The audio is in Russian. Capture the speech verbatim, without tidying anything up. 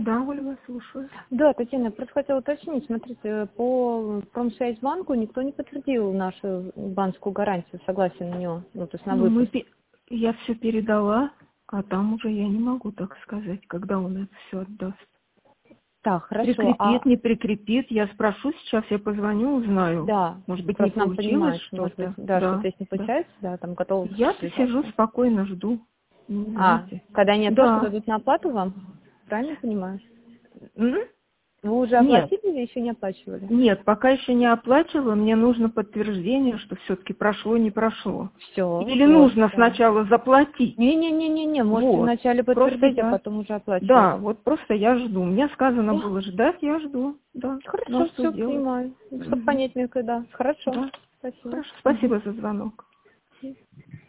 Да, Оля, вас слушаю. Да, Татьяна, я просто хотела уточнить. Смотрите, по Промсвязьбанку никто не подтвердил нашу банковскую гарантию, согласие на нее, ну, то есть на Ну, мы, выпуск. пе- я все передала, а там уже я не могу так сказать, когда он это все отдаст. Так, хорошо. Прикрепит, А, не прикрепит. Я спрошу сейчас, я позвоню, узнаю. да, Может быть, не просто нам получилось понимать, может быть, что-то. да, Да, что-то если не да. получается, да, там готовы Я сижу связаться. спокойно, жду. Ну, А, знаете. когда они отпрашивают, Да. дадут на оплату вам? Правильно понимаю? М? Вы уже Нет. оплатили или еще не оплачивали? Нет, пока еще не оплачивала, мне нужно подтверждение, что все-таки прошло, не прошло. Все, Или вот, нужно да. сначала заплатить. Не-не-не-не-не, можете Вот. вначале Просто подтвердить, а я... потом уже оплачивать. Да, вот просто я жду. Мне сказано Да. было ждать, я жду. Да. Ну а Хорошо, что все делать? понимаю. Чтобы Мгм. понять мне когда. Хорошо. Да. Спасибо. Хорошо, Мгм. спасибо за звонок.